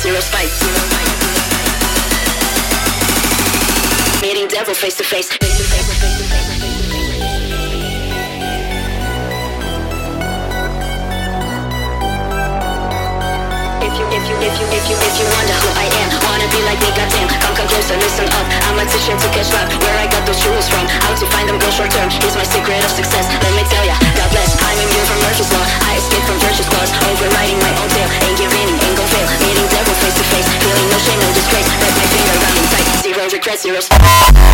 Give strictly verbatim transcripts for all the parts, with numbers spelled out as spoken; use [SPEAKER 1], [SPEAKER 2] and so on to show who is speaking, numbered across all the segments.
[SPEAKER 1] zero spite. Meeting devil face to face. If you, if you, if you, if you, if you wonder who I am, wanna be like me, goddamn, come, come closer, listen up. I'm a t-shirt to catch love, where I got those jewels from. How to find them, go short term, here's my secret of success. Let me tell ya, God bless, I'm immune from Murphy's Law. I escaped from virtuous clause, overriding my own tail. Ain't giving, ain't gon' fail, meeting devil face to face. Feeling no shame, no disgrace, wrap my finger around in tight. Zero regrets, zero spite.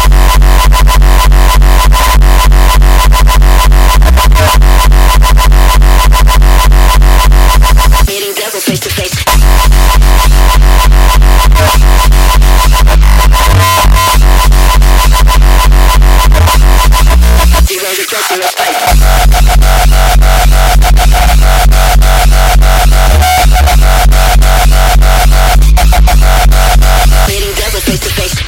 [SPEAKER 1] Meeting devil face to face. Zero regrets, zero spite. Meeting devil face to face.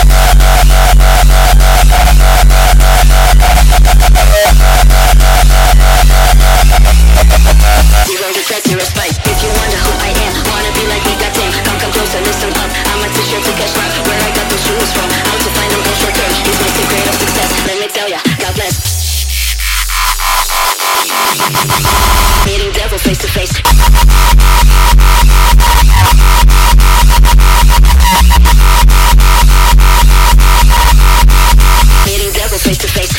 [SPEAKER 1] Zero regrets, zero spite. If you wonder who I am, wanna be like me, goddamn, come, come closer, listen up. I'm a t-shirt to catch rock, where I got those jewels from. How to find them, go short term, here's my secret of success. Let me tell ya, God bless. Meeting devil face to face. Meeting devil face to face.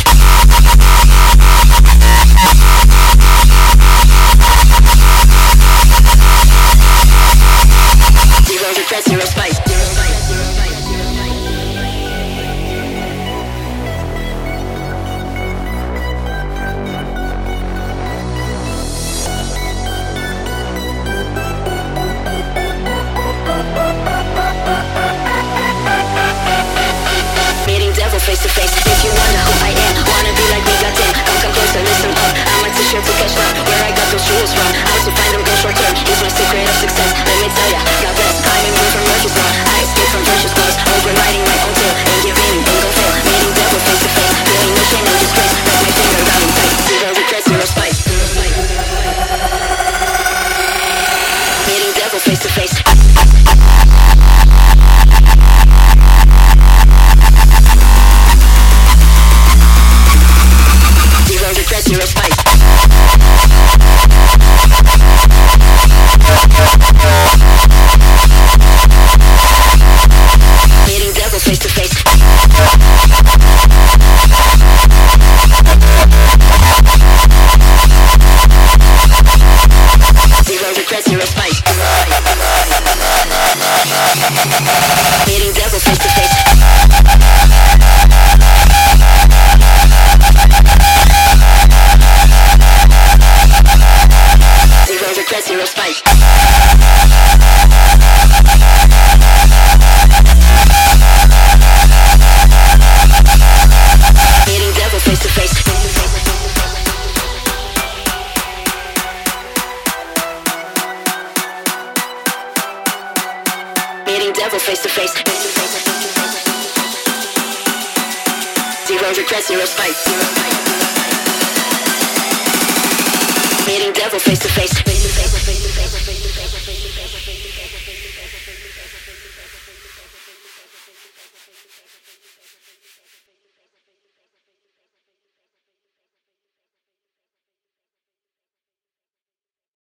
[SPEAKER 1] Zero regrets, zero spite. Meeting devil face to face. If you wonder who I am, wanna be like me, goddamn, come, come closer, listen up. I'm a t-shirt to catch love, where I got those jewels from. How to find them, go short term, here's my secret of success. Let me tell ya, God bless, I'm immune from Murphy's Law. I escaped from virtuous clause, overriding my own tail. Ain't giving, ain't gon' fail, meeting devil face to face. Feeling no shame, no disgrace, wrap my finger around in tight. Zero regrets, zero spite. Meeting devil face to face. Zero regrets, zero spite. Meeting devil face to face. Zero regrets, zero spite. Meeting devil face to face. Zero regrets, zero spite. Meeting devil face to face. Meeting devil face to face. Zero regrets, zero spite. Meeting devil face to face.